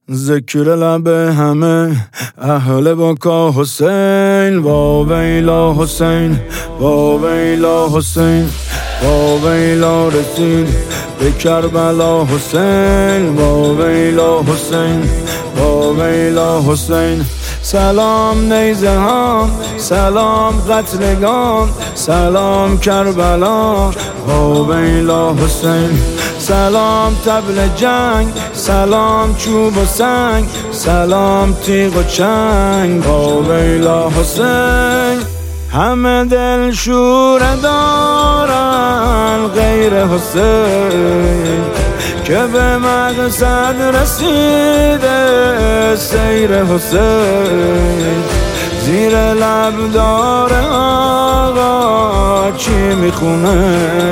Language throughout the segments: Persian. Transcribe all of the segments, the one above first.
ذکر لب همه اهل بکا حسین، وا ویلا حسین، وا ویلا حسین، وا ویلا رسید به کربلا حسین، وا ویلا حسین، وا ویلا حسین. سلام نیزه ها، سلام قتلگان، سلام کربلا، وا ویلا حسین. سلام طبل جنگ، سلام چوب و سنگ، سلام تیغ و چنگ، وا ویلا حسین. همه دل شوره دارن غیر حسین، که به مقصد رسیده سیر حسین. زیر لب داره آقا چی میخونه،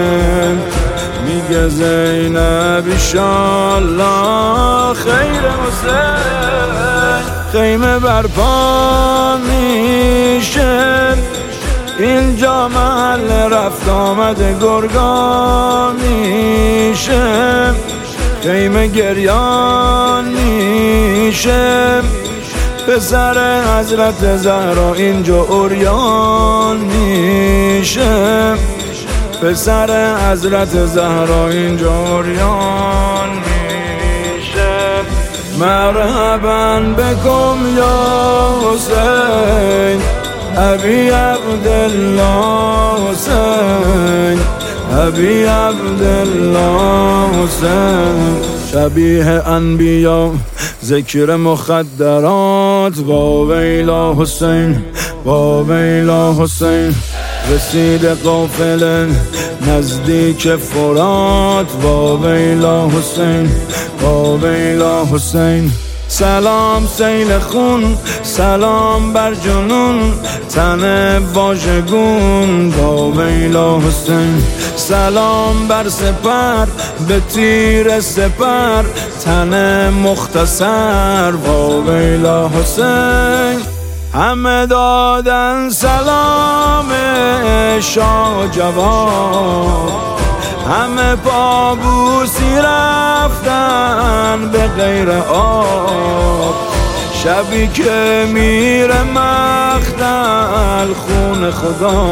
میگه زینب ایشالله خیر حسین. خیمه برپا میشه، اینجا محل رفت آمد گرگان میشه. خیمه گریان میشه، پسر حضرت زهرا اینجا عریان میشه. پسر حضرت زهرا اینجا عریان میشه. مرحبا بکم یا حسین، ابی عبدالله حسین، ابی عبدالله حسین. شبیه انبیا ذکر مخدرات، وا ویلا حسین، وا ویلا حسین. رسید قافله نزدیک فرات، وا ویلا حسین، وا ویلا حسین. سلام سیل خون، سلام بر جنون تن واژگون، وا ویلا حسین. سلام بر سپر به تیر سپر تن مختصر، وا ویلا حسین. همه دادن سلام شاه جواد، همه پابوسی رفتن به غیر آب. شبی که میره مقتل خون خدا،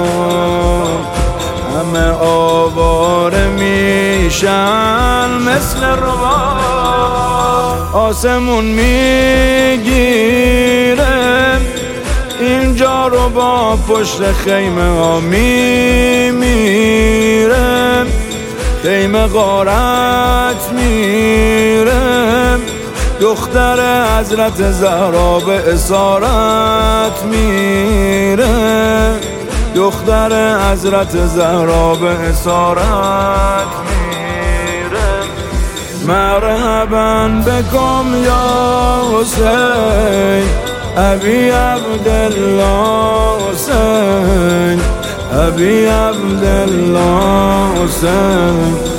همه آواره میشن مثل رباب. آسمون میگیره اینجا رو با پشت خیمه ها میمیره. خیمه غارت میره، دختر حضرت زهرا به اسارت میره. دختر حضرت زهرا به اسارت میره. مرحبا بکم یا حسین، ابی عبدالله حسین، ابی عبدالله حسین.